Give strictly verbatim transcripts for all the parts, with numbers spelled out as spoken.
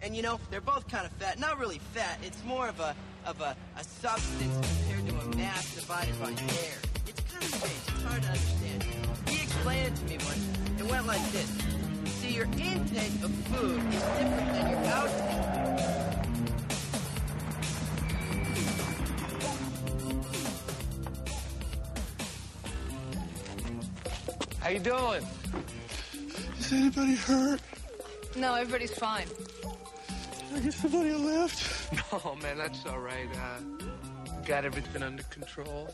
And, you know, they're both kind of fat. Not really fat. It's more of a of a, a substance compared to a mass divided by air. It's kind of strange. It's hard to understand. He explained it to me once. It went like this. See, your intake of food is different than your outtake. How you doing? Is anybody hurt? No, everybody's fine. I get somebody a lift? No, man, that's all right. Uh, got everything under control.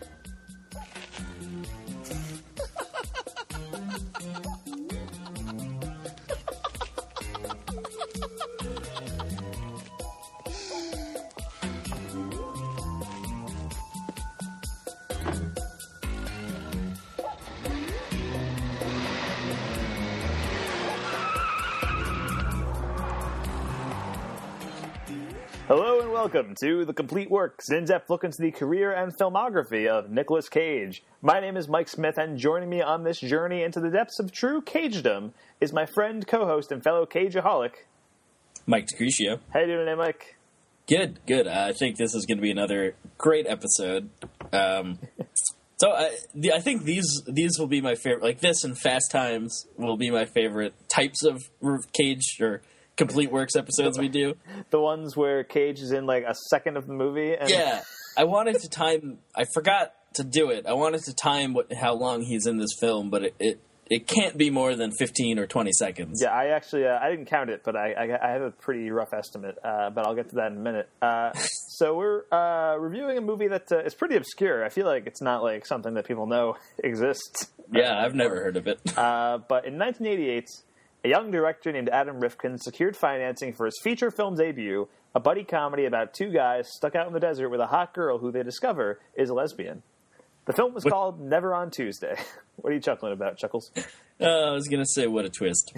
Hello and welcome to The Complete Works, an in-depth look into the career and filmography of Nicolas Cage. My name is Mike Smith, and joining me on this journey into the depths of true Cagedom is my friend, co-host, and fellow Cageaholic, Mike DeCrucio. How you doing today, Mike? Good, good. Uh, I think this is going to be another great episode. Um, so I, the, I think these these will be my favorite. Like this and Fast Times will be my favorite types of Cage or Complete Works episodes we do. The ones where Cage is in like a second of the movie. And yeah, I wanted to time. I forgot to do it. I wanted to time what how long he's in this film, but it it, it can't be more than fifteen or twenty seconds. Yeah, I actually uh, I didn't count it, but I I, I have a pretty rough estimate. Uh, but I'll get to that in a minute. Uh, so we're uh, reviewing a movie that uh, is pretty obscure. I feel like it's not like something that people know exists. Yeah, I've never heard of it. uh, but in nineteen eighty-eight. A young director named Adam Rifkin secured financing for his feature film debut, a buddy comedy about two guys stuck out in the desert with a hot girl who they discover is a lesbian. The film was what? called Never on Tuesday. What are you chuckling about, Chuckles? Uh, I was going to say what a twist.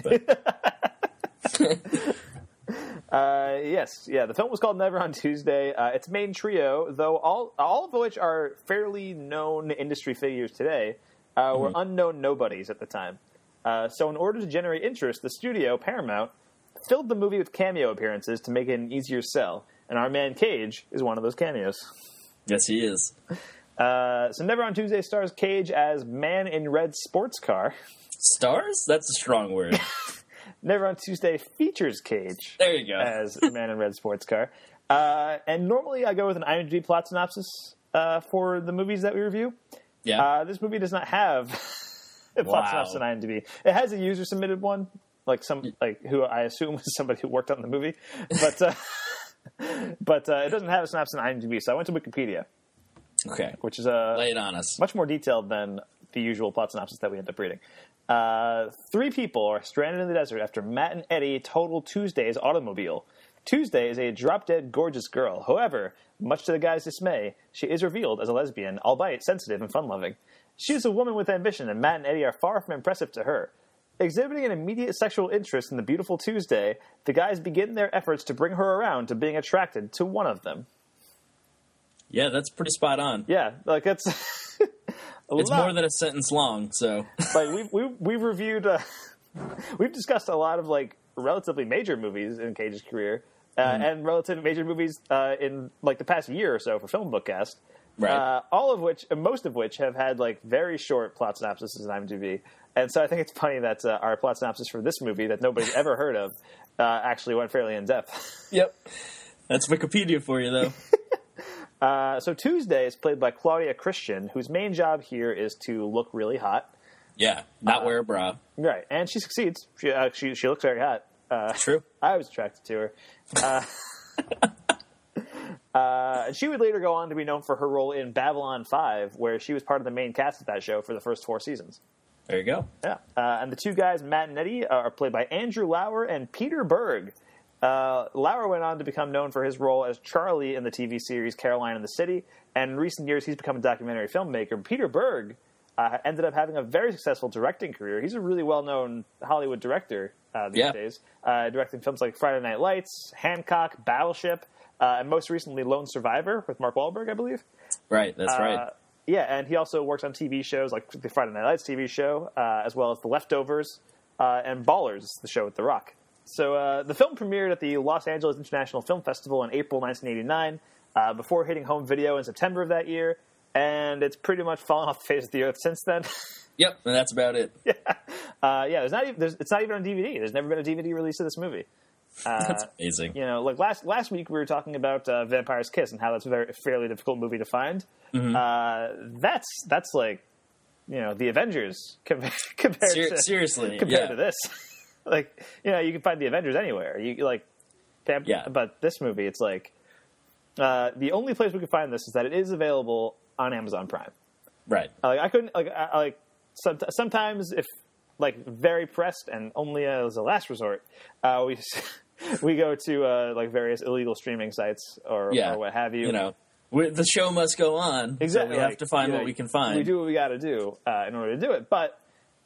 But uh, yes, yeah, the film was called Never on Tuesday. Uh, its main trio, though all all of which are fairly known industry figures today, uh, were mm-hmm. unknown nobodies at the time. Uh, so in order to generate interest, the studio, Paramount, filled the movie with cameo appearances to make it an easier sell. And our man Cage is one of those cameos. Yes, he is. Uh, so Never on Tuesday stars Cage as Man in Red Sports Car. Stars? That's a strong word. Never on Tuesday features Cage. There you go. As Man in Red Sports Car. Uh, and normally I go with an IMDb plot synopsis uh, for the movies that we review. Yeah. Uh, this movie does not have... It wow. pops on IMDb. It has a user submitted one, like some like who I assume was somebody who worked on the movie, but uh, but uh, it doesn't have a synopsis on IMDb. So I went to Wikipedia, okay, which is a lay it on us. Much more detailed than the usual plot synopsis that we end up reading. Uh, three people are stranded in the desert after Matt and Eddie total Tuesday's automobile. Tuesday is a drop-dead gorgeous girl. However, much to the guy's dismay, she is revealed as a lesbian, albeit sensitive and fun-loving. She is a woman with ambition, and Matt and Eddie are far from impressive to her. Exhibiting an immediate sexual interest in the beautiful Tuesday, the guys begin their efforts to bring her around to being attracted to one of them. Yeah, that's pretty spot on. Yeah, like it's... it's lot. more than a sentence long, so... like, we've, we've, we've reviewed... Uh, we've discussed a lot of, like, relatively major movies in Cage's career, uh, mm. and relatively major movies uh, in, like, the past year or so for Film Bookcast. Right. Uh, all of which, most of which, have had like very short plot synopses on IMDb, and so I think it's funny that uh, our plot synopsis for this movie that nobody's ever heard of uh, actually went fairly in depth. Yep, that's Wikipedia for you, though. uh, so Tuesday is played by Claudia Christian, whose main job here is to look really hot. Yeah, not uh, wear a bra. Right, and she succeeds. She uh, she, she looks very hot. Uh, True. I was attracted to her. Uh, Uh, she would later go on to be known for her role in Babylon five, where she was part of the main cast of that show for the first four seasons. There you go. Yeah. Uh, and the two guys, Matt and Eddie, are played by Andrew Lauer and Peter Berg. Uh, Lauer went on to become known for his role as Charlie in the T V series Caroline in the City, and in recent years he's become a documentary filmmaker. Peter Berg uh, ended up having a very successful directing career. He's a really well-known Hollywood director uh, these yeah. days, uh, directing films like Friday Night Lights, Hancock, Battleship, Uh, and most recently, Lone Survivor with Mark Wahlberg, I believe. Right, that's uh, right. Yeah, and he also works on T V shows like the Friday Night Lights T V show, uh, as well as The Leftovers uh, and Ballers, the show with The Rock. So uh, the film premiered at the Los Angeles International Film Festival in April nineteen eighty-nine, uh, before hitting home video in September of that year, and it's pretty much fallen off the face of the earth since then. Yep, and that's about it. yeah, uh, yeah. There's not even. There's, it's not even on D V D. There's never been a D V D release of this movie. Uh, That's amazing. You know, like last last week we were talking about uh, Vampire's Kiss and how that's a very fairly difficult movie to find. Mm-hmm. Uh, that's that's like, you know, the Avengers compared, compared Ser- to seriously compared yeah. to this. Like, you know, you can find the Avengers anywhere. You like, Vamp- yeah. But this movie, it's like uh, the only place we can find this is that it is available on Amazon Prime. Right. Like I couldn't like I, like some, sometimes if like very pressed and only as a last resort, uh, we. We go to uh, like various illegal streaming sites or, yeah. or what have you. You know, we, the show must go on. Exactly. So we have like, to find you know, what we can find. We do what we got to do uh, in order to do it. But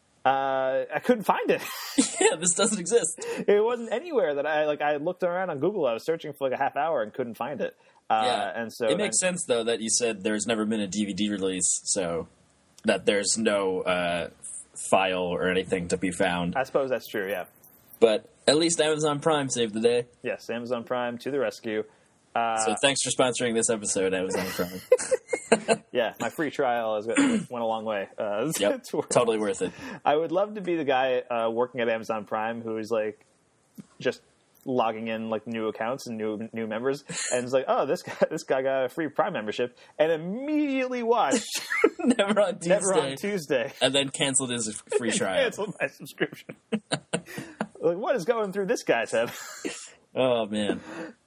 uh, I couldn't find it. yeah, this doesn't exist. It wasn't anywhere that I like. I looked around on Google. I was searching for like a half hour and couldn't find it. Uh, yeah, and so it makes and, sense though that you said there's never been a D V D release, so that there's no uh, file or anything to be found. I suppose that's true. Yeah. But at least Amazon Prime saved the day. Yes, Amazon Prime to the rescue. Uh, so thanks for sponsoring this episode, Amazon Prime. yeah, my free trial has went a long way. Uh, yep, totally worth it. I would love to be the guy uh, working at Amazon Prime who is like just logging in like new accounts and new new members, and it's like, oh, this guy this guy got a free Prime membership, and immediately watched Never on Tuesday, Never on Tuesday, and then canceled his free trial. Canceled my subscription. Like, what is going through this guy's head? Oh man.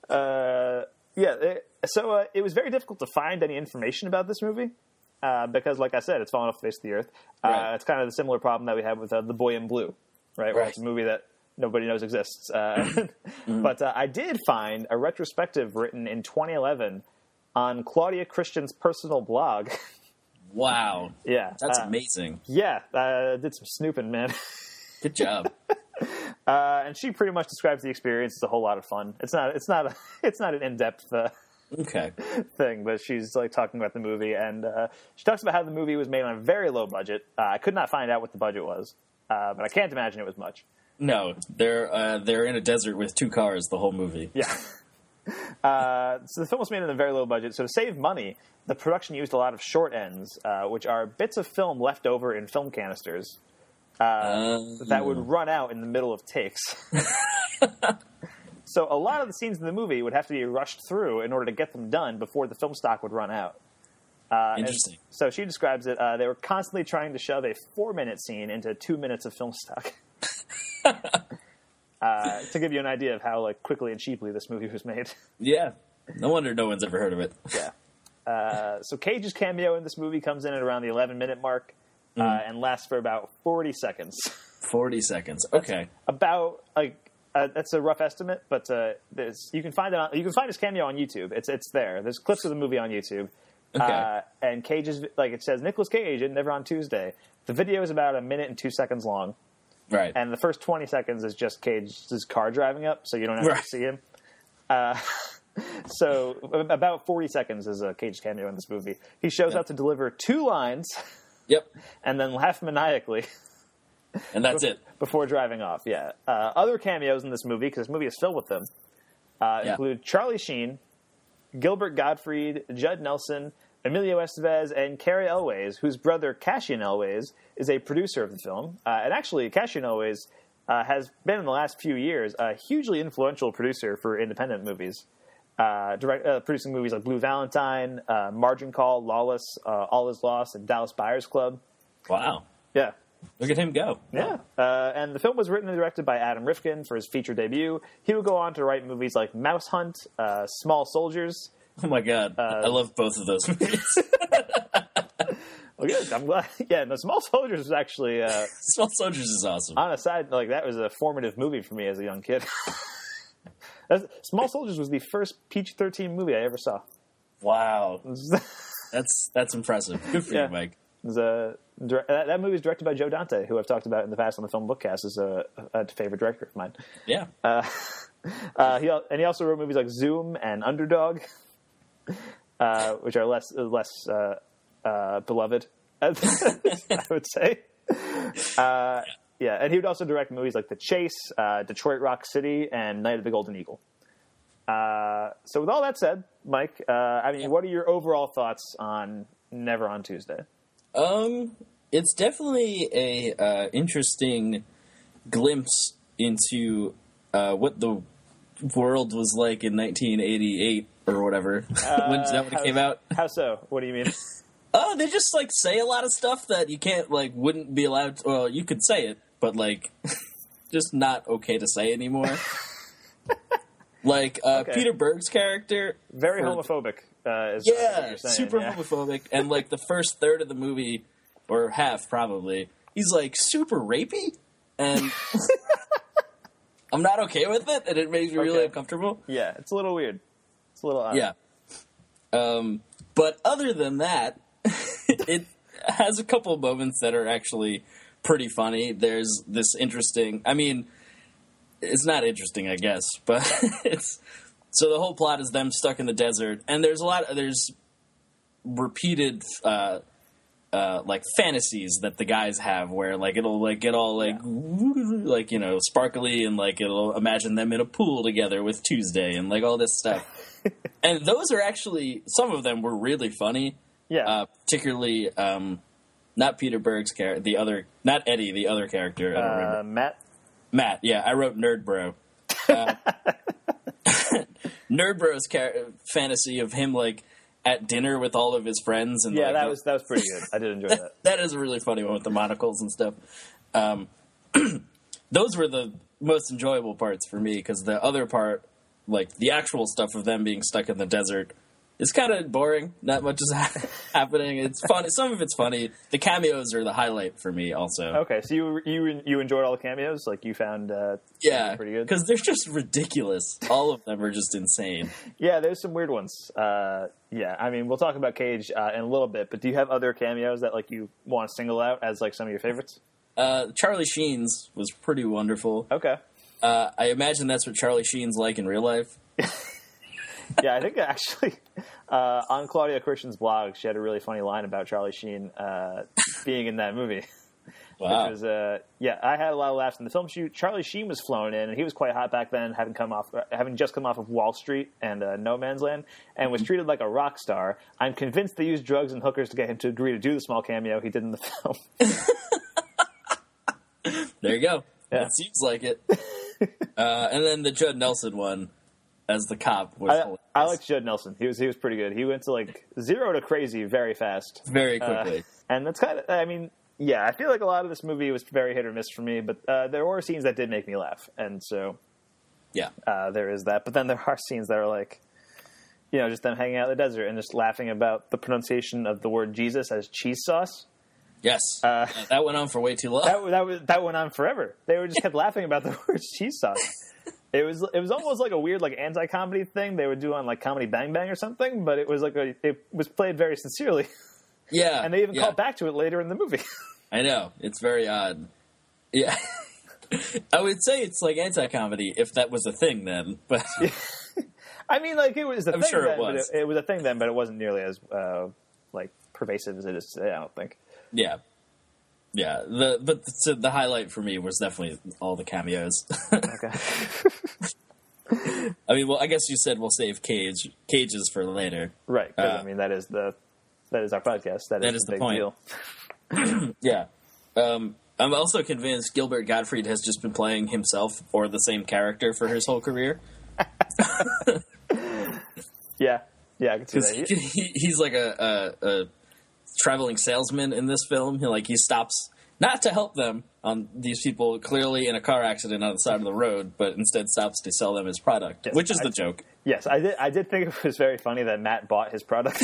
Uh, yeah. It, so uh, it was very difficult to find any information about this movie uh, because, like I said, it's fallen off the face of the earth. Uh, Right. It's kind of the similar problem that we have with uh, The Boy in Blue, right? Where Right. it's a movie that nobody knows exists. Uh, mm-hmm. But uh, I did find a retrospective written in twenty eleven on Claudia Christian's personal blog. Wow. Yeah. That's uh, amazing. Yeah. I did some snooping, man. Good job. Uh, and she pretty much describes the experience as a whole lot of fun. It's not. It's not. A, it's not an in-depth uh, Okay. thing, but she's like talking about the movie, and uh, she talks about how the movie was made on a very low budget. Uh, I could not find out what the budget was, uh, but I can't imagine it was much. No, they're uh, they're in a desert with two cars the whole movie. Yeah. Uh, so the film was made on a very low budget. So to save money, the production used a lot of short ends, uh, which are bits of film left over in film canisters. Uh, Uh, that would run out in the middle of takes. So a lot of the scenes in the movie would have to be rushed through in order to get them done before the film stock would run out. Uh, Interesting. So she describes it, uh, they were constantly trying to shove a four-minute scene into two minutes of film stock. uh, to give you an idea of how like quickly and cheaply this movie was made. Yeah. No wonder no one's ever heard of it. Yeah. Uh, so Cage's cameo in this movie comes in at around the eleven-minute mark. Uh, and lasts for about forty seconds. Forty seconds. Okay. About like uh, that's a rough estimate, but uh, there's, you can find it. On, you can find his cameo on YouTube. It's it's there. There's clips of the movie on YouTube. Okay. Uh, and Cage's like it says Nicolas Cage in Never on Tuesday. The video is about a minute and two seconds long, Right. and the first twenty seconds is just Cage's car driving up, so you don't have Right. to see him. Uh, so about forty seconds is a Cage cameo in this movie. He shows Yeah. up to deliver two lines. Yep. And then laugh maniacally And that's it. before driving off. Yeah. Uh, other cameos in this movie, because this movie is filled with them, uh, Yeah. include Charlie Sheen, Gilbert Gottfried, Judd Nelson, Emilio Estevez, and Cary Elwes, whose brother Cassian Elwes is a producer of the film. Uh, and actually, Cassian Elwes uh, has been in the last few years a hugely influential producer for independent movies. Uh, direct, uh, producing movies like Blue Valentine, uh, Margin Call, Lawless, uh, All Is Lost, and Dallas Buyers Club. Wow. Yeah. Look at him go. Yeah. Uh, and the film was written and directed by Adam Rifkin for his feature debut. He would go on to write movies like Mouse Hunt, uh, Small Soldiers. Oh my god. Uh, I love both of those movies. Well, good. I'm glad. Yeah, no, Small Soldiers was actually, uh, Small Soldiers is awesome. on a side, like, that was a formative movie for me as a young kid. That's, Small Soldiers was the first P G thirteen movie I ever saw. Wow. It was, That's that's impressive. Good for Yeah. you, Mike. it was a, dir- that, that movie was directed by Joe Dante, who I've talked about in the past on the Film Bookcast as a, a favorite director of mine. Yeah. Uh, uh, he al- and he also wrote movies like Zoom and Underdog, uh, which are less less uh, uh, beloved, I would say. Uh, yeah, and he would also direct movies like The Chase, uh, Detroit Rock City, and Night of the Golden Eagle. Uh, so with all that said, Mike, uh, I mean, what are your overall thoughts on Never on Tuesday? Um, it's definitely a uh, interesting glimpse into uh, what the world was like in nineteen eighty-eight or whatever. Uh, when that when it came out. How so? What do you mean? Oh, they just like say a lot of stuff that you can't like wouldn't be allowed to, well, you could say it, but like just not okay to say anymore. Like uh, Okay. Peter Berg's character, Very for- homophobic. Uh, is I think what yeah, you're saying, super yeah. homophobic, and like the first third of the movie or half probably, he's like super rapey, and I'm not okay with it, and it makes me really Okay. uncomfortable. Yeah, it's a little weird. It's a little odd. Yeah. Um, but other than that, it has a couple of moments that are actually pretty funny. There's this interesting, I mean, it's not interesting, I guess, but it's, so the whole plot is them stuck in the desert, and there's a lot, there's repeated, uh, uh, like fantasies that the guys have where like it'll like get all like like you know sparkly and like it'll imagine them in a pool together with Tuesday and like all this stuff. And those are actually, some of them were really funny. Yeah. Uh, particularly um, not Peter Berg's character, the other, not Eddie, the other character. I don't Uh, remember. Matt? Matt, yeah, I wrote Nerd Bro. Uh, Nerd Bro's char- fantasy of him like at dinner with all of his friends and Yeah, like, that was that was pretty good. I did enjoy that. that is a really funny one with the monocles and stuff. Um, those were the most enjoyable parts for me because the other part, like the actual stuff of them being stuck in the desert, is kind of boring. Not much is ha- happening. It's funny. Some of it's funny. The cameos are the highlight for me also. Okay, so you you you enjoyed all the cameos? Like you found uh, Yeah, pretty good? because they're just ridiculous. All of them are just insane. Yeah, there's some weird ones. Uh, yeah, I mean, we'll talk about Cage uh, in a little bit, but do you have other cameos that like you want to single out as like some of your favorites? Uh, Charlie Sheen's was pretty wonderful. Okay. Uh, I imagine that's what Charlie Sheen's like in real life. Yeah, I think actually uh, on Claudia Christian's blog, she had a really funny line about Charlie Sheen uh, being in that movie. Wow. Which was, uh, yeah, I had a lot of laughs in the film shoot. Charlie Sheen was flown in, and he was quite hot back then, having come off, having just come off of Wall Street and uh, No Man's Land, and was treated like a rock star. I'm convinced they used drugs and hookers to get him to agree to do the small cameo he did in the film. There you go. Yeah. It seems like it. uh, and then the Judd Nelson one as the cop was I, hilarious. I liked Judd Nelson. He was he was pretty good. He went to like zero to crazy very fast. very Uh, quickly. and that's kind of, I mean, yeah, I feel like a lot of this movie was very hit or miss for me, but uh, there were scenes that did make me laugh, and so yeah. uh, there is that. But then there are scenes that are like, you know, just them hanging out in the desert and just laughing about the pronunciation of the word Jesus as cheese sauce. Yes. Uh, Yeah, that went on for way too long. That that was that went on forever. They were just kept laughing about the word cheese sauce. It was it was almost like a weird like anti-comedy thing they would do on like Comedy Bang Bang or something, but it was like a, it was played very sincerely, yeah. and they even yeah. called back to it later in the movie. I know. It's very odd. Yeah. I would say it's like anti-comedy if that was a thing then, but I mean, like it was a I'm thing sure it then, but was. it, it was a thing then, but it wasn't nearly as uh, like pervasive as it is today. I don't think. yeah. Yeah. The but the, so the highlight for me was definitely all the cameos. Okay. I mean, well, I guess you said we'll save Cage Cages for later. Right. 'Cause, Uh, I mean, that is the that is our podcast. That, That is, is the the big point. deal. Yeah. Um, I'm also convinced Gilbert Gottfried has just been playing himself or the same character for his whole career. Yeah. Yeah. I can see Because that. he, he, he's like a, a, a traveling salesman in this film. He, like he stops not to help them on these people clearly in a car accident on the side of the road, but instead stops to sell them his product, Yes, which is I- the joke. Yes, I did. I did think it was very funny that Matt bought his product.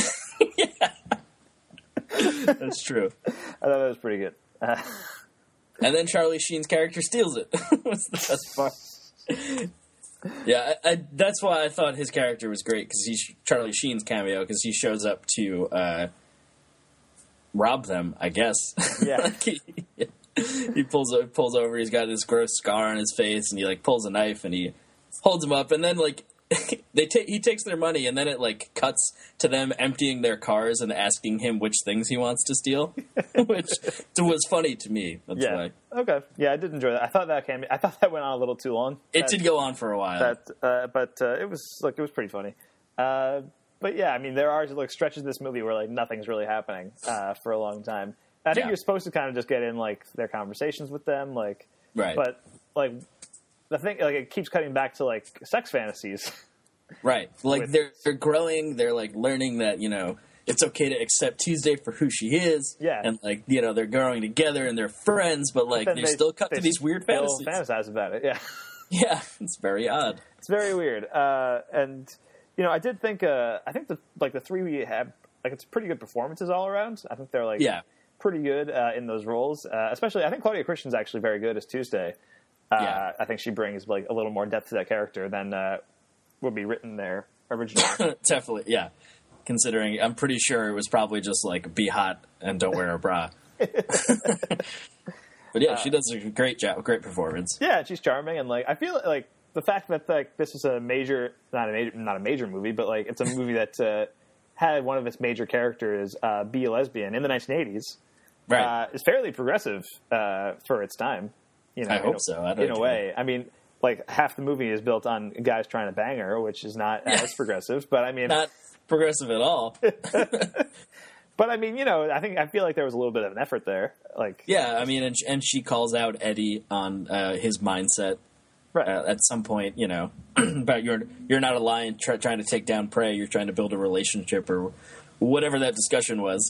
That's true. I thought that was pretty good. Uh, And then Charlie Sheen's character steals it. What's the best part? Yeah, I, I, that's why I thought his character was great, because he's Charlie Sheen's cameo, because he shows up to uh, rob them, I guess. Yeah. Like he, he pulls pulls over, he's got this gross scar on his face, and he like pulls a knife and he holds him up, and then like they take he takes their money, and then it like cuts to them emptying their cars and asking him which things he wants to steal, which was funny to me. That's yeah. why. Okay. Yeah, I did enjoy that. I thought that came. I thought that went on a little too long. It that, did go on for a while. That, uh, but uh, it was like it was pretty funny. Uh, but yeah, I mean, there are like stretches of this movie where like nothing's really happening uh, for a long time. I think Yeah. you're supposed to kind of just get in like their conversations with them, like. Right. But like the thing, like it keeps cutting back to like sex fantasies. Right. Like With- they're they're growing, they're like learning that, you know, it's okay to accept Tuesday for who she is. Yeah. And like, you know, they're growing together and they're friends, but like Then they, they- still cut they to these weird They'll fantasies. fantasize about it. Yeah. Yeah, it's very odd. It's very weird. Uh, and you know, I did think uh, I think the like the three we have like it's pretty good performances all around. I think they're like Yeah. pretty good uh, in those roles. Uh, especially, I think Claudia Christian's actually very good as Tuesday. Uh, Yeah. I think she brings like a little more depth to that character than uh, would be written there originally. Definitely, yeah. Considering, I'm pretty sure it was probably just like be hot and don't wear a bra. But yeah, she does a great job, great performance. Yeah, she's charming, and like I feel like the fact that like this is a major, not a major, not a major movie, but like it's a movie that uh, had one of its major characters uh, be a lesbian in the nineteen eighties. Right. Uh, is fairly progressive uh, for its time. You know, I in hope a- so. I don't in a know. way, I mean, like half the movie is built on guys trying to bang her, which is not Yeah. as progressive. But I mean, Not progressive at all. but I mean, you know, I think I feel like there was a little bit of an effort there. Like, Yeah, I mean, and, and she calls out Eddie on uh, his mindset right. uh, at some point, you know, about you're you're not a lion try, trying to take down prey. You're trying to build a relationship or whatever that discussion was.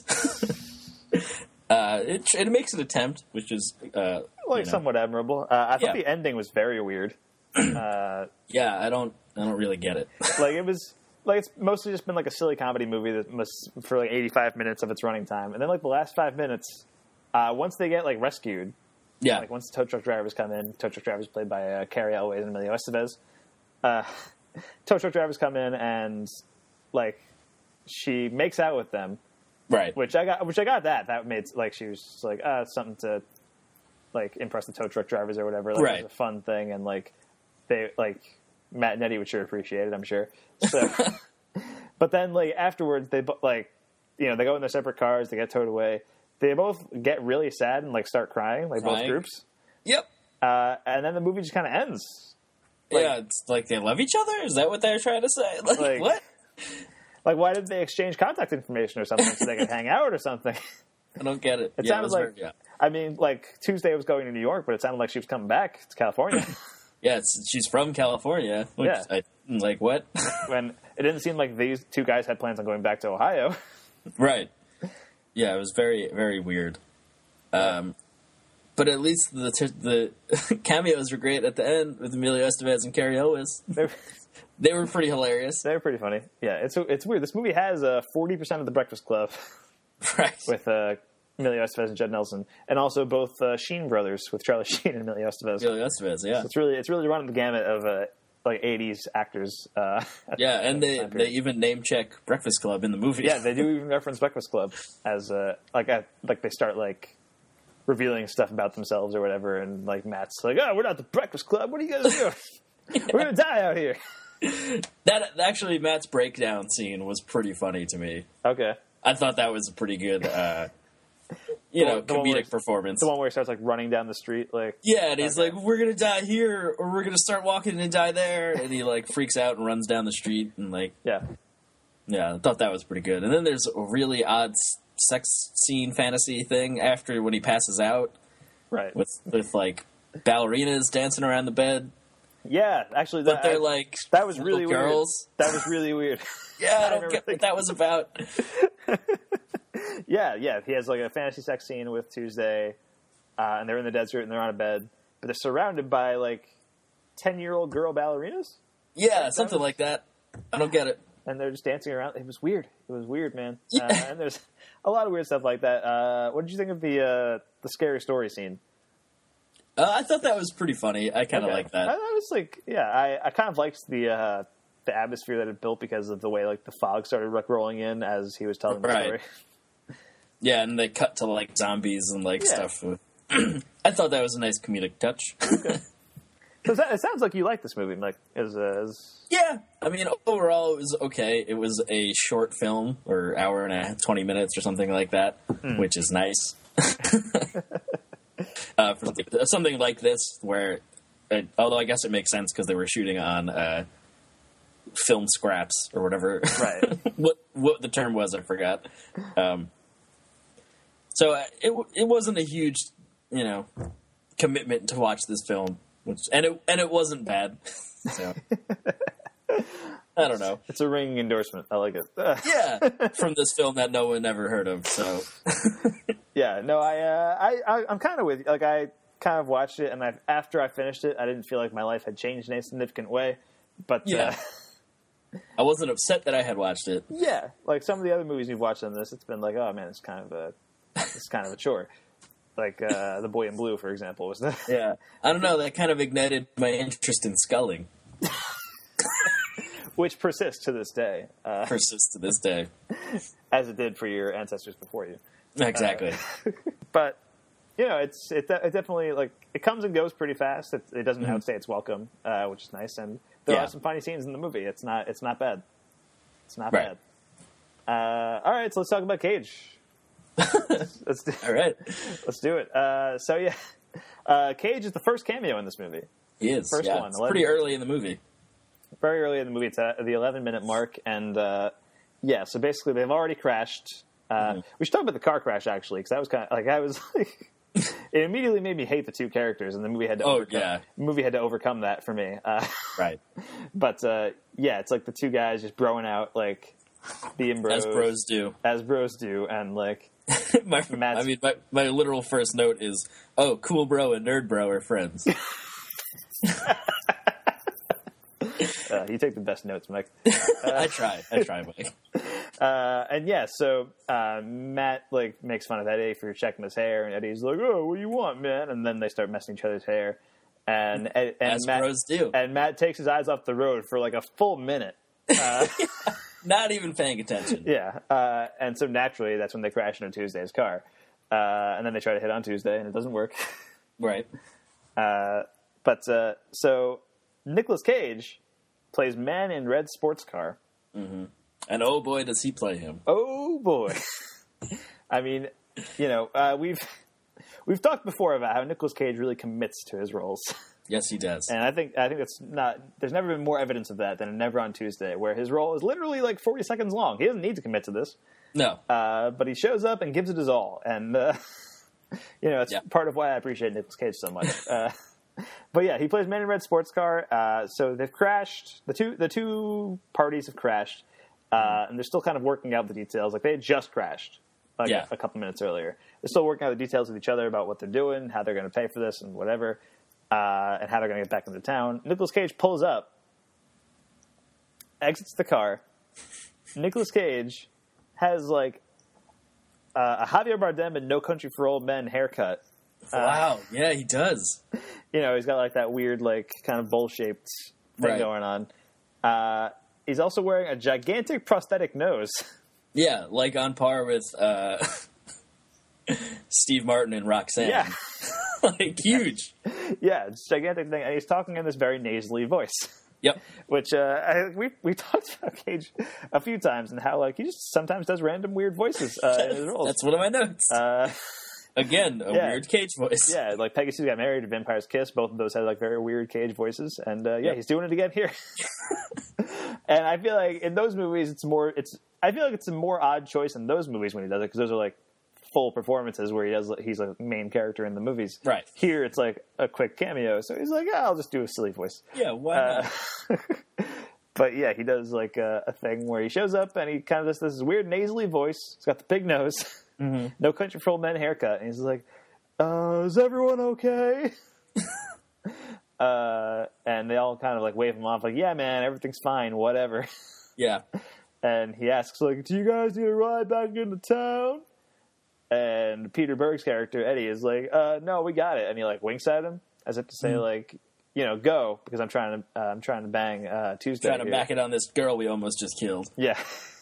uh, it, it makes an attempt, which is uh, like you know, somewhat admirable. Uh, I thought Yeah. the ending was very weird. Uh, yeah. I don't I don't really get it. like it was like it's mostly just been like a silly comedy movie that must for like eighty-five minutes of its running time, and then like the last five minutes, uh, once they get like rescued, Yeah, like once the tow truck drivers come in, tow truck drivers played by uh, Carrie Elways and Emilio Estevez. Uh, tow truck drivers come in and like she makes out with them, right. which I got, which I got that that made like she was just like uh, something to like impress the tow truck drivers or whatever. Like, Right. It was a fun thing, and like they like Matt and Eddie would sure appreciate it, I'm sure. So, but then like afterwards, they bo- like you know they go in their separate cars, they get towed away. They both get really sad and like start crying, like both Crying. groups. Yep. Uh, and then the movie just kind of ends. Like- yeah, it's like they love each other. Is that what they're trying to say? Like, Like- what? Like, why did they exchange contact information or something so they could hang out or something? I don't get it. It yeah, sounded was like, very- yeah. I mean, like Tuesday was going to New York, but it sounded like she was coming back to California. Yeah, it's, she's from California. Which Yeah. I, like, what? When it didn't seem like these two guys had plans on going back to Ohio. Right. Yeah, it was very, very weird. Um, but at least the the cameos were great at the end with Emilio Estevez and Carrie Elwes. They were, They were pretty hilarious. they were pretty funny. Yeah, it's it's weird. This movie has uh, forty percent of the Breakfast Club Right. with uh, Emilio Estevez and Judd Nelson, and also both uh, Sheen brothers with Charlie Sheen and Emilio Estevez. Emilio Estevez, yeah. It's really it's really running the gamut of uh, like eighties actors. Uh, at- Yeah, and at they, this time they period. even name check Breakfast Club in the movie. yeah, they do even reference Breakfast Club as uh, like at, like they start like revealing stuff about themselves or whatever, and like Matt's like, "Oh, we're not the Breakfast Club. What are you guys doing? We're gonna die out here." That actually, Matt's breakdown scene was pretty funny to me. Okay, I thought that was a pretty good, uh, you The know, one- the one where comedic it's- performance. the one where he starts like running down the street, like Yeah, and he's Okay. like, "We're gonna die here, or we're gonna start walking and die there," and he like freaks out and runs down the street, and like, yeah, yeah, I thought that was pretty good. And then there's a really odd s- sex scene fantasy thing after when he passes out right, with with like ballerinas dancing around the bed, yeah. Actually, but that, they're I- like that was little really girls. weird. That was really weird. Yeah, I I don't remember get what thinking- that was about. Yeah, yeah. He has like a fantasy sex scene with Tuesday, uh, and they're in the desert and they're on a bed, but they're surrounded by like ten-year-old girl ballerinas, Yeah, something like that. I don't get it. and they're just dancing around. It was weird. It was weird, man. Yeah. Uh, and there's a lot of weird stuff like that. Uh, what did you think of the uh, the scary story scene? Uh, I thought that was pretty funny. I kind of Okay. like that. I, I was like, yeah, I, I kind of liked the uh, the atmosphere that it built because of the way like the fog started like rolling in as he was telling the Right. story. Yeah, and they cut to like zombies and like Yeah. stuff. I thought that was a nice comedic touch. So it it sounds like you like this movie, like as as Yeah, uh, I mean, overall, it was okay. It was a short film, or hour and a half, twenty minutes or something like that, mm. which is nice. uh, for something, something like this, where, it, although I guess it makes sense because they were shooting on uh, film scraps or whatever. Right. what what the term was, I forgot. Um, so uh, it it wasn't a huge, you know, commitment to watch this film, which and it and it wasn't bad. So. I don't know. It's a ringing endorsement. I like it. Yeah, from this film that no one ever heard of. So, yeah, no, I, uh, I, I, I'm kind of with you. Like, I kind of watched it, and I, after I finished it, I didn't feel like my life had changed in a significant way. But yeah, uh, I wasn't upset that I had watched it. Yeah, like some of the other movies we've watched on this, it's been like, oh man, it's kind of a, it's kind of a chore. Like uh, The Boy in Blue, for example, was the yeah. I don't know. That kind of ignited my interest in sculling. Which persists to this day. Uh, persists to this day. As it did for your ancestors before you. Exactly. Uh, but, you know, it's it, it definitely, like, it comes and goes pretty fast. It, it doesn't mm-hmm. outstay its welcome, uh, which is nice. And there yeah. are some funny scenes in the movie. It's not It's not bad. It's not right. bad. Uh, all right, so let's talk about Cage. let's, let's do, all right. Let's do it. Uh, so, yeah, uh, Cage is the first cameo in this movie. He is, First yeah. one. It's pretty early in the movie. Very early in the movie. It's at the eleven-minute mark. And, uh, yeah, so basically they've already crashed. Uh, mm-hmm. We should talk about the car crash, actually, because that was kind of, like, I was, like, it immediately made me hate the two characters, and the movie had to, oh, overcome, yeah. the movie had to overcome that for me. Uh, right. But, uh, yeah, it's like the two guys just broing out, like, being bros. As bros do. As bros do, and, like, my, I mean, my, my literal first note is, oh, cool bro and nerd bro are friends. Uh, you take the best notes, Mike. Uh, I try. I try, Mike. Uh, and yeah, so uh, Matt like makes fun of Eddie for checking his hair, and Eddie's like, "Oh, what do you want, man?" And then they start messing each other's hair, and and, and As Matt bros do. And Matt takes his eyes off the road for like a full minute, uh, not even paying attention. Yeah, uh, and so naturally, that's when they crash into Tuesday's car, uh, and then they try to hit on Tuesday, and it doesn't work. Right. Uh, but uh, so Nicolas Cage plays Man in Red Sports Car. Mm-hmm. And oh boy, does he play him. Oh boy. I mean, you know, uh, we've we've talked before about how Nicolas Cage really commits to his roles. Yes, he does. And I think I think it's not. There's never been more evidence of that than in Never on Tuesday, where his role is literally like forty seconds long. He doesn't need to commit to this. No. Uh, but he shows up and gives it his all, and uh, you know, it's yeah. part of why I appreciate Nicolas Cage so much. Uh, But yeah, he plays Man in Red Sports Car. Uh, so they've crashed. The two the two parties have crashed, uh, and they're still kind of working out the details. Like they had just crashed, like yeah. a, a couple minutes earlier. They're still working out the details with each other about what they're doing, how they're going to pay for this, and whatever, uh, and how they're going to get back into town. Nicolas Cage pulls up, exits the car. Nicolas Cage has like uh, a Javier Bardem and No Country for Old Men haircut. Wow, uh, yeah, he does. You know, he's got like that weird, like kind of bowl-shaped thing right. going on. Uh, he's also wearing a gigantic prosthetic nose. Yeah, like on par with uh, Steve Martin and Roxanne. Yeah, like huge. Yeah, it's a gigantic thing, and he's talking in this very nasally voice. Yep. Which uh, I, we we talked about Cage a few times and how like he just sometimes does random weird voices uh, in his roles. That's one of my notes. Uh, Again, a yeah. weird Cage voice. Yeah, like Pegasus Got Married and Vampire's Kiss. Both of those had like very weird Cage voices, and uh, yeah, yep. he's doing it again here. And I feel like in those movies, it's more. It's I feel like it's a more odd choice in those movies when he does it because those are like full performances where he does. He's a main character in the movies. Right here, it's like a quick cameo, so he's like, yeah, I'll just do a silly voice. Yeah, why uh, not? But yeah, he does like a, a thing where he shows up and he kind of does this weird nasally voice. He's got the big nose, mm-hmm. No Country for Old Men haircut, and he's like. Uh, is everyone okay? uh, and they all kind of like wave him off, like, yeah, man, everything's fine, whatever. Yeah. And he asks, like, do you guys need a ride back into town? And Peter Berg's character, Eddie, is like, uh, no, we got it. And he like winks at him as if to say, mm. like, you know, go, because I'm trying to, uh, I'm trying to bang uh, Tuesday. Trying to here. back it on this girl we almost just killed. Yeah.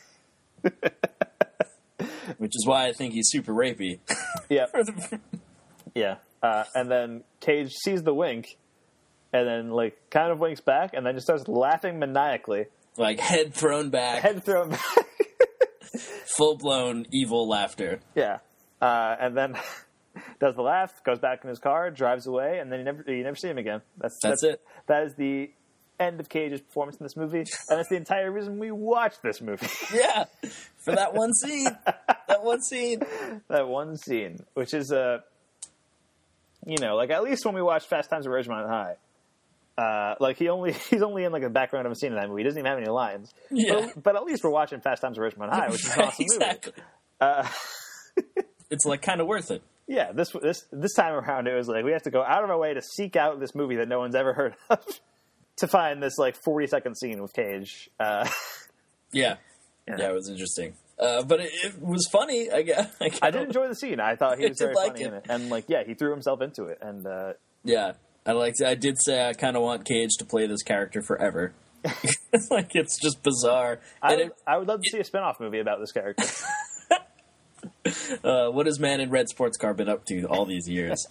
Which is why I think he's super rapey. Yeah. Yeah, uh, and then Cage sees the wink, and then like kind of winks back, and then just starts laughing maniacally like head thrown back, Head thrown back. full blown evil laughter. Yeah. Uh, and then does the laugh, goes back in his car, drives away, and then you never you never see him again. That's That's it. That is the end of Cage's performance in this movie, and that's the entire reason we watched this movie. Yeah, for that one scene. That one scene. That one scene, which is uh, you know, like at least when we watched Fast Times at Ridgemont High, uh, like he only he's only in like the background of a scene in that movie. He doesn't even have any lines. Yeah. But, but at least we're watching Fast Times at Ridgemont High, which is an awesome exactly. movie. Uh, It's like kind of worth it. yeah, this this this time around, it was like we have to go out of our way to seek out this movie that no one's ever heard of to find this like forty second scene with Cage. Uh, Yeah, Yeah. yeah, it was interesting. Uh, but it, it was funny. I guess. I, I did enjoy the scene. I thought he I was did very like funny it. in it, and like yeah, he threw himself into it. And uh, Yeah, I liked. I did say I kind of want Cage to play this character forever. Like it's just bizarre. I And would, I would love to see a spin-off movie about this character. it, uh, what has Man in Red Sports Car been up to all these years?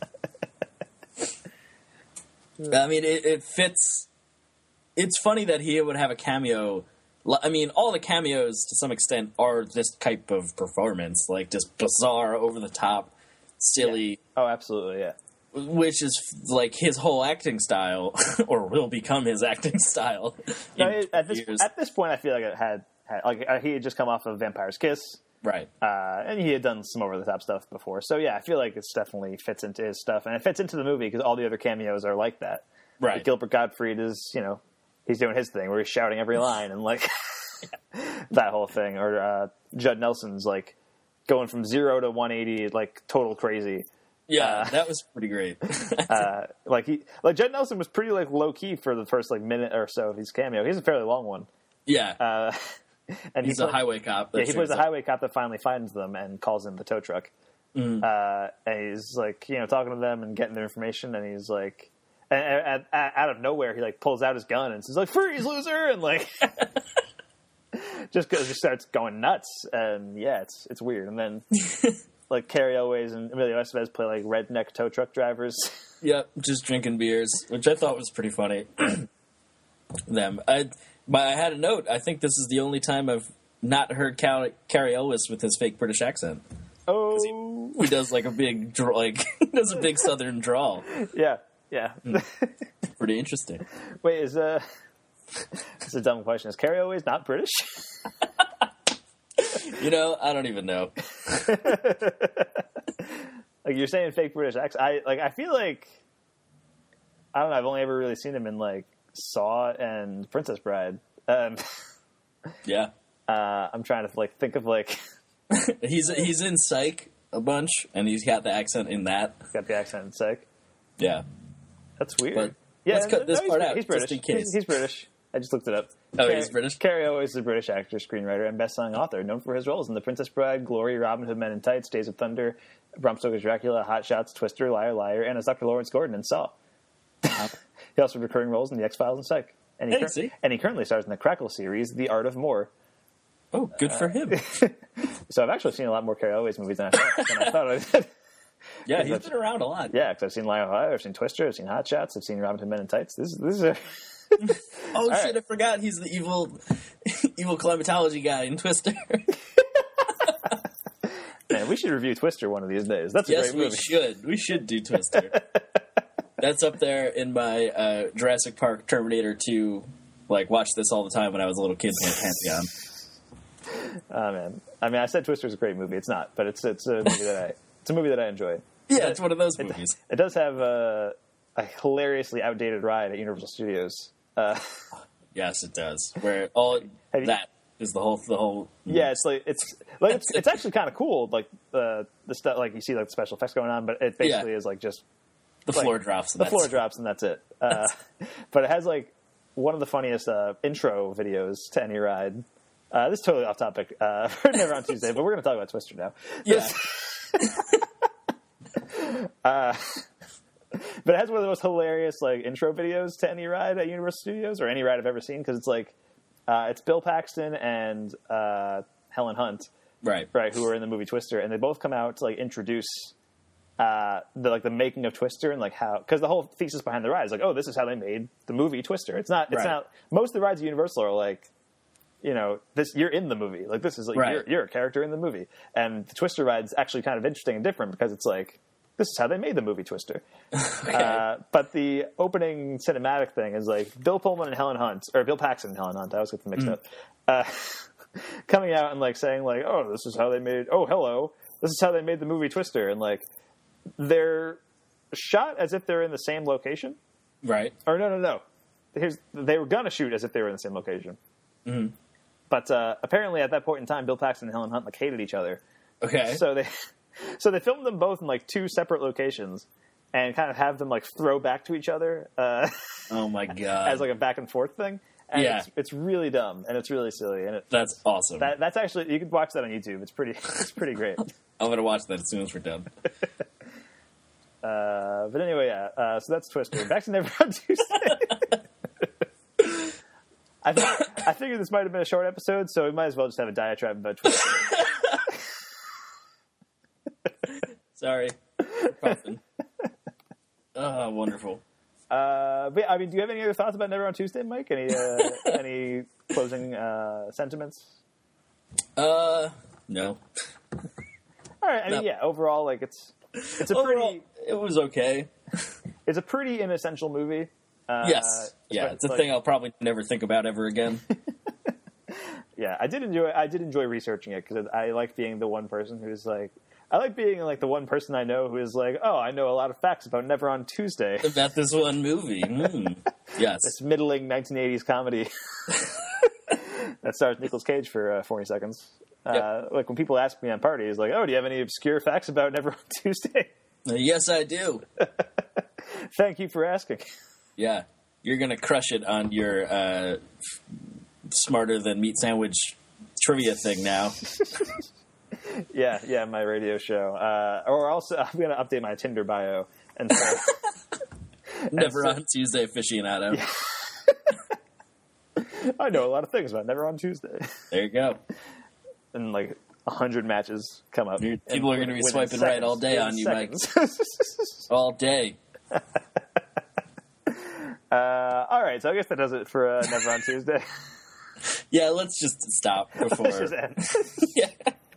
I mean, it, it fits. It's funny that he would have a cameo. Li- I mean, all the cameos to some extent are this type of performance, like just bizarre, over the top, silly. Oh, absolutely, yeah. Which is like his whole acting style, or will become his acting style. No, in it- at this years. at this point, I feel like it had, had like uh, he had just come off of Vampire's Kiss, Right. uh, and he had done some over the top stuff before. So yeah, I feel like it's definitely fits into his stuff, and it fits into the movie because all the other cameos are like that. Right. Like Gilbert Gottfried is, you know, he's doing his thing where he's shouting every line and like that whole thing. Or uh, Judd Nelson's like going from zero to one eighty, like total crazy. Yeah, Uh, that was pretty great. Uh, like he, like Judd Nelson was pretty like low key for the first like minute or so of his cameo. He's a fairly long one. yeah. Uh, and He's he a play- highway cop. Yeah, that he plays shows a up. highway cop that finally finds them and calls in the tow truck. Mm. Uh, and he's like, you know, talking to them and getting their information. And he's like, and, and, and out of nowhere, he like pulls out his gun and says like, "Freeze, loser!" And like, just goes, just starts going nuts. And yeah, it's it's weird. And then like Carrie Elways and Emilio Estevez play like redneck tow truck drivers. Yep, just drinking beers, which I thought was pretty funny. Them. I, but I had a note. I think this is the only time I've not heard Cal- Carrie Elwes with his fake British accent. Oh, He does like a big, draw, like he does a big Southern drawl. yeah, yeah. Pretty interesting. Wait, is uh, it's a dumb question. Is Carrie Elways not British? You know, I don't even know. Like you're saying fake British accent. I like. I feel like I don't know. I've only ever really seen him in like Saw and Princess Bride. Um, Yeah, uh, I'm trying to like think of like he's he's in Psych a bunch, and he's got the accent in that. got the accent in Psych. Yeah. That's weird. But yeah, let's cut this he's, part Brit- out, He's just British. in case. He's, he's British. I just looked it up. Oh, Carrie, he's British? Carrie Elways is a British actor, screenwriter, and best-selling author, known for his roles in The Princess Bride, Glory, Robin Hood Men in Tights, Days of Thunder, Bram Stoker's Dracula, Hot Shots, Twister, Liar, Liar, and as Doctor Lawrence Gordon in Saw. He also had recurring roles in The X-Files and Psych. And he, Hey, see? and he currently stars in the Crackle series, The Art of More. Oh, good for him. So I've actually seen a lot more Carrie Elways movies than I thought, than I, thought I did. Yeah, he's that's- been around a lot. Yeah, because I've seen Liar, Liar, I've seen Twister, I've seen Hot Shots, I've seen Robin Hood Men in Tights. This, this is a... Oh All shit! right. I forgot he's the evil, evil climatology guy in Twister. Man, we should review Twister one of these days. That's a Yes, great we movie. should. We should do Twister. That's up there in my uh, Jurassic Park, Terminator two. Like, watch this all the time when I was a little kid playing Pantheon. Oh man, I mean, I said Twister's a great movie. It's not, but it's it's a movie that I it's a movie that I enjoy. Yeah, it's one of those It, movies. it does have a, a hilariously outdated ride at Universal Studios. Uh, Yes, it does. Where all Have you- that is the whole, the whole. yeah, it's like it's like it's, it's actually kind of cool. Like the the stuff, like you see like the special effects going on, but it basically Yeah. is like just The like, floor drops. and the that's floor it. drops and that's it. Uh, but it has like one of the funniest uh, intro videos to any ride. Uh, this is totally off topic. Uh, for Never on Tuesday, but we're going to talk about Twister now. Yeah. Uh, but it has one of the most hilarious like intro videos to any ride at Universal Studios or any ride I've ever seen because it's like uh, it's Bill Paxton and uh, Helen Hunt, Right. right, who are in the movie Twister, and they both come out to like introduce uh, the like the making of Twister and like how because the whole thesis behind the ride is like, oh, this is how they made the movie Twister. It's not. It's Right. not. Most of the rides at Universal are like you know, this you're in the movie. Like this is like Right. you're, you're a character in the movie. And the Twister ride's actually kind of interesting and different because it's like this is how they made the movie Twister. Okay. Uh, but the opening cinematic thing is like Bill Pullman and Helen Hunt, or Bill Paxton and Helen Hunt. I always get them mixed Mm. up. Uh, coming out and like saying like, oh, this is how they made. Oh, hello, this is how they made the movie Twister, and like they're shot as if they're in the same location. Right. Or no, no, no. Here's they were gonna shoot as if they were in the same location. Mhm. But uh, apparently, at that point in time, Bill Paxton and Helen Hunt like hated each other. Okay. So they, so they filmed them both in like two separate locations, and kind of have them like throw back to each other uh, Oh my god. as like a back and forth thing. And Yeah. it's, it's really dumb and it's really silly. And it, That's awesome. that, that's actually you can watch that on YouTube. It's pretty, it's pretty great. I'm gonna watch that as soon as we're done. Uh, but anyway, yeah. Uh, so that's Twister. Back to Never on Tuesday. I, th- I figured this might have been a short episode, so we might as well just have a diatribe about Twister. Sorry. For puffing. Oh, wonderful. Uh, but yeah, I mean, do you have any other thoughts about Never on Tuesday, Mike? Any uh, any closing uh, sentiments? Uh, no. All right. I mean, No. yeah. Overall, like it's it's a Overall, pretty it was okay. it's a pretty inessential movie. Uh, Yes. Yeah, it's a like- thing I'll probably never think about ever again. Yeah, I did enjoy. I did enjoy researching it because I like being the one person who's like. I like being like the one person I know who is like, oh, I know a lot of facts about Never on Tuesday. About this one movie. Mm. Yes. This middling nineteen eighties comedy that stars Nicolas Cage for uh, forty seconds. Uh, Yep. Like when people ask me on parties, like, oh, do you have any obscure facts about Never on Tuesday? Uh, yes, I do. Thank you for asking. Yeah. You're going to crush it on your uh, smarter than meat sandwich trivia thing now. Yeah, yeah, my radio show. Uh, or also, I'm going to update my Tinder bio and say, Never on Tuesday aficionado. I know a lot of things about Never on Tuesday. There you go. And like a hundred matches come up. You're- and people are gonna be within swiping right seconds. all day Within on you, Mike. seconds. All day. uh, all right, so I guess that does it for uh, Never on Tuesday. Yeah, let's just stop before. Let's just end. Yeah.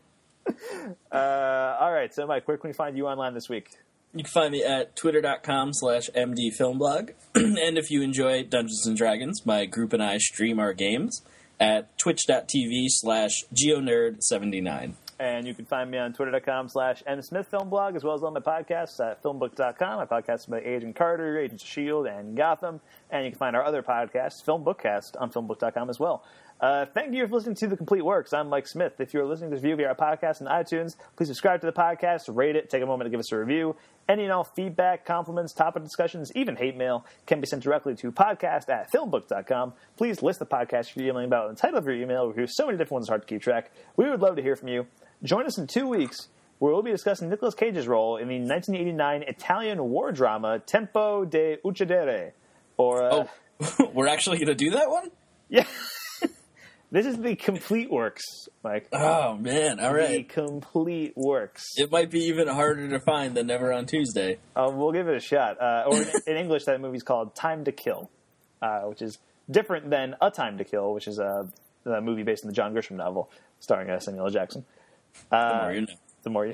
Uh, all right, so Mike, where can we find you online this week? You can find me at twitter.com slash mdfilmblog. And if you enjoy Dungeons and Dragons, my group and I stream our games at twitch.tv slash geonerd79. And you can find me on twitter.com slash msmithfilmblog, as well as on my podcasts at filmbook dot com. My podcast is about Agent Carter, Agents of S H I E L D, and Gotham. And you can find our other podcast, Film Bookcast, on filmbook dot com as well. Uh, thank you for listening to The Complete Works. I'm Mike Smith. If you're listening to this review via our podcast on iTunes, please subscribe to the podcast, rate it, take a moment to give us a review. Any and all feedback, compliments, topic discussions, even hate mail can be sent directly to podcast at filmbook dot com. Please list the podcast you're emailing about in the title of your email. There's so many different ones, it's hard to keep track. We would love to hear from you. Join us in two weeks, where we'll be discussing Nicolas Cage's role in the nineteen eighty-nine Italian war drama Tempo de Uccidere. Or, uh, Oh, we're actually going to do that one? yeah. This is The Complete Works, Mike. Oh, man. All The right. Complete Works. It might be even harder to find than Never on Tuesday. Uh, we'll give it a shot. Uh, or in, in English, that movie's called Time to Kill, uh, which is different than A Time to Kill, which is a, a movie based on the John Grisham novel starring uh, Samuel L. Jackson. Uh, The more you know. The more you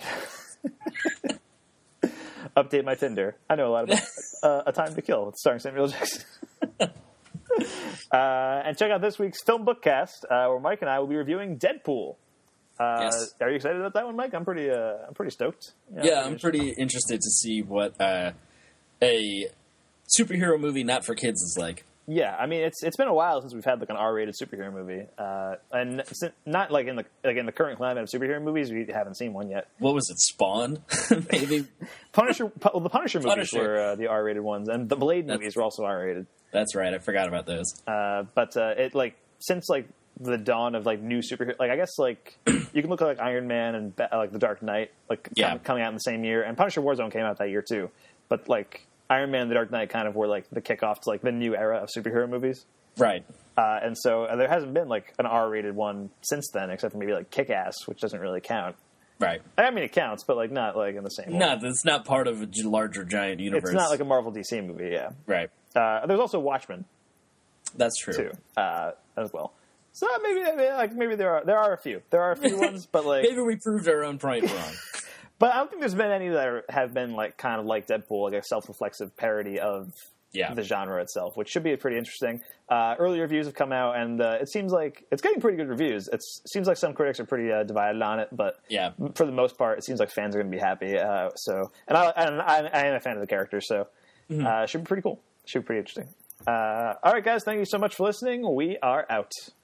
update my Tinder. I know a lot about uh, A Time to Kill, starring Samuel L. Jackson. uh, and check out this week's Film Bookcast, uh, where Mike and I will be reviewing Deadpool. Uh, Yes. Are you excited about that one, Mike? I'm pretty. Uh, I'm pretty stoked. Yeah, I'm pretty interested to see what uh, a superhero movie not for kids is like. Yeah, I mean it's it's been a while since we've had like an R-rated superhero movie, uh, and si- not like in the like in the current climate of superhero movies, we haven't seen one yet. What was it, Spawn? Maybe? Punisher, well, the Punisher movies Punisher. were uh, the R-rated ones, and the Blade That's- movies were also R-rated. That's right, I forgot about those. Uh, but uh, it like since like the dawn of like new superhero, like I guess like you can look at like Iron Man and Ba- like The Dark Knight, like Yeah. com- coming out in the same year, and Punisher Warzone came out that year too. But like Iron Man and The Dark Knight kind of were like the kickoff to like the new era of superhero movies. Right. Uh, and so uh, there hasn't been like an R-rated one since then, except for maybe like Kick-Ass, which doesn't really count. Right. I mean, it counts, but like not like in the same way. No, that's not part of a g- larger giant universe. It's not like a Marvel D C movie, yeah. Right. Uh, there's also Watchmen That's true. too, uh, as well. So maybe, maybe like maybe there are there are a few there are a few ones, but like Maybe we proved our own point wrong. But I don't think there's been any that are, have been like kind of like Deadpool, like a self-reflexive parody of Yeah. the genre itself, which should be pretty interesting. Uh, early reviews have come out, and uh, it seems like it's getting pretty good reviews. It's, it seems like some critics are pretty uh, divided on it, but Yeah. for the most part, it seems like fans are going to be happy. Uh, so, and I, and I, I am a fan of the characters, so Mm-hmm. uh, it should be pretty cool. Should be pretty interesting. Uh, all right, guys, thank you so much for listening. We are out.